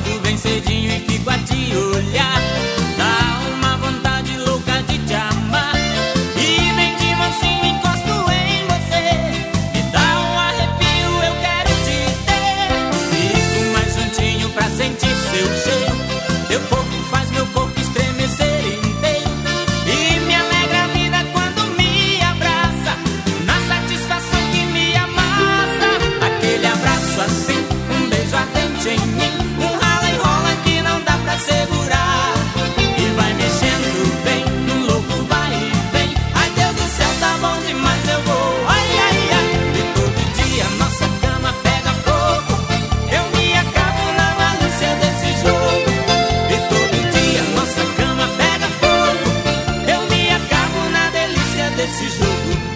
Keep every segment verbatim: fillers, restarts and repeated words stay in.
Acordo bem cedinho e fico a te olhar. Dá uma vontade louca de te amar. E bem de mansinho encosto em você. Me dá um arrepio, eu quero te ter. Fico mais juntinho pra sentir seu cheiro. Teu corpo faz meu corpo estremecer inteiro. E me alegra a vida quando me abraça, na satisfação que me amassa. Aquele abraço assim, um beijo ardente em mim, um rala e rola que não dá pra segurar. E vai mexendo bem, um louco vai e vem. Ai Deus do céu, tá bom demais, eu vou. Ai, ai, ai. E todo dia nossa cama pega fogo. Eu me acabo na malícia desse jogo. E todo dia nossa cama pega fogo. Eu me acabo na delícia desse jogo.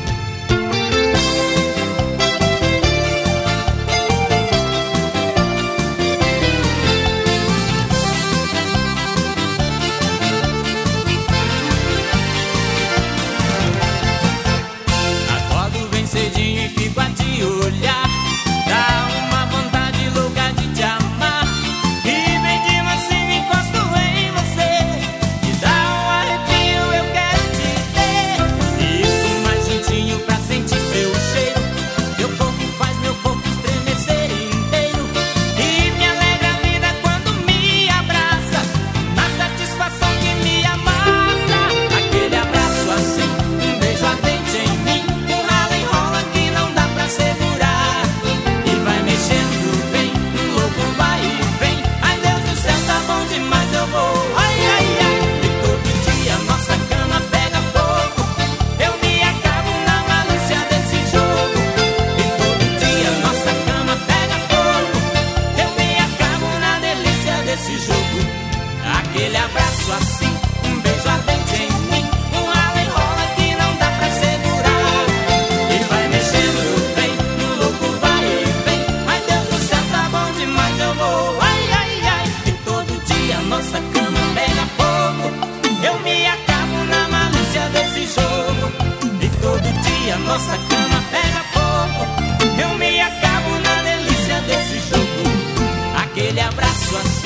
Acordo bem cedinho e fico a te olhar. Dá uma vontade louca de te amar. E bem de mansinho encosto em você. Me dá um arrepio, eu quero te ter. Fico mais juntinho pra sentir seu cheiro. Teu corpo faz meu corpo estremecer inteiro. E me alegra a vida quando me abraça, na satisfação que me amassa. Aquele abraço assim, um beijo ardente em mim, um rala e rola que não dá pra segurar. E vai mexendo bem, um louco vai e vem. Ai Deus do céu, tá bom demais, eu vou. Ai, ai, ai. E todo dia nossa cama pega fogo. Eu me acabo na malícia desse jogo. E todo dia nossa cama pega fogo. Eu me acabo na delícia desse jogo. Aquele abraço assim, um beijo ardente em mim, um rala e rola que não dá pra segurar. E vai mexendo bem, um louco vai e vem. Ai Deus do céu, tá bom demais, eu vou. Ai, ai, ai. E todo dia nossa cama pega fogo. Eu me acabo na malícia desse jogo. E todo dia nossa cama pega fogo. Eu me acabo na delícia desse jogo. Aquele abraço assim,